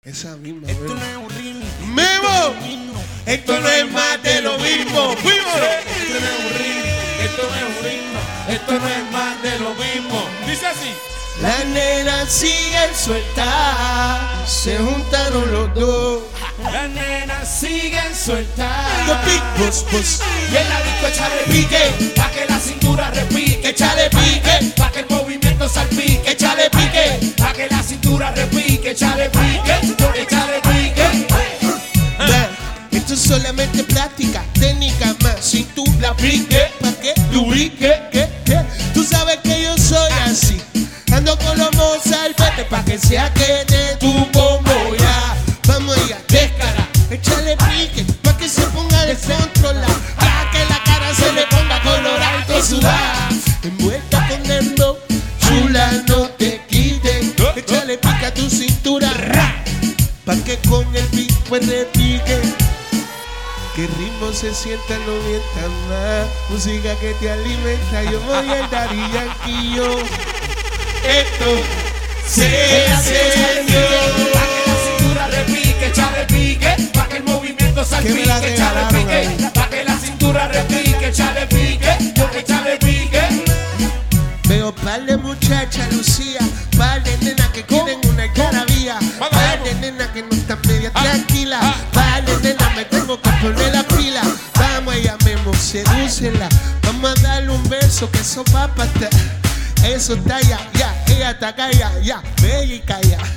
Esa misma. Esto no es un ritmo. ¡Memo! Esto no es más de lo mismo. ¡Fuimos! Esto no es un ritmo. Esto no es un ritmo. Esto no es más de lo mismo. Dice así. Las nenas siguen sueltas, se juntaron los dos. Las nenas siguen sueltas. Los big boss, boss. Y en la disco échale pique, pa' que la cintura repique. Échale pique, pa' que el movimiento salpique. Échale pique, pa' que la cintura repique. Échale pique, échale pique. Esto es solamente práctica, técnica más. Si tú la apliques, pa' que lubrique, tú sabes que yo soy así. Ando con los Mozart, vete pa' que sea que de tu bombo ya. Vamos allá, descara, échale pique, pa' que se ponga descontrolado, pa' que la cara se le ponga colorada y sudar. Envuelta con dembow, chula, no te quites. Échale pique a tu cintura, pa' que con el beat pues repique. Que ritmo se sienta, no mienta más. Música que te alimenta, yo voy al Daddy Yankee, yo. Esto se encendió. Pa' que la cintura repique, échale pique. Pa' que el movimiento salpique, échale pique. Pa' que la cintura repique, échale pique. Échale pique. Veo par de muchachas, Lucía, par de nenas que quieren una algarabía, par de nenas que no están media tranquilas, par de nenas me tengo que poner la pila. Vamos allá, Memo, sedúcela. Vamos a darle un beso que eso va para atrás. Eso está ya, ella está calla, ya, bella y calla.